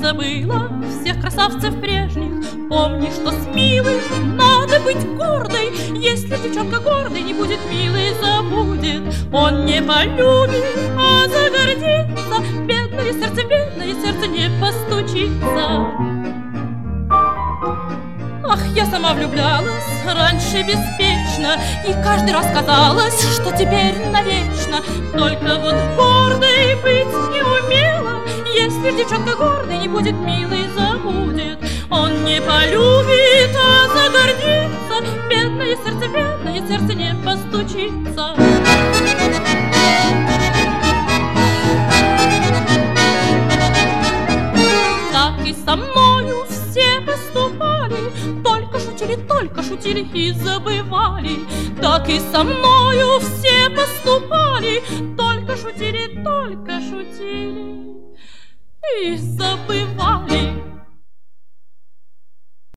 забыла всех красавцев прежних. Помни, что с милой надо быть гордой. Если девчонка гордой не будет милой, забудет. Он не полюбит, а загордится. Бедное сердце не постучится. Ах, я сама влюблялась раньше беспечно, и каждый раз казалось, что теперь навечно. Только вот гордой быть не умела. Если девчонка гордой не будет милой, забудет. Он не полюбит, а загордится. Бедное сердце не постучится. Так и со мною все поступали, только шутили и забывали. Так и со мною все поступали, только шутили и забывали.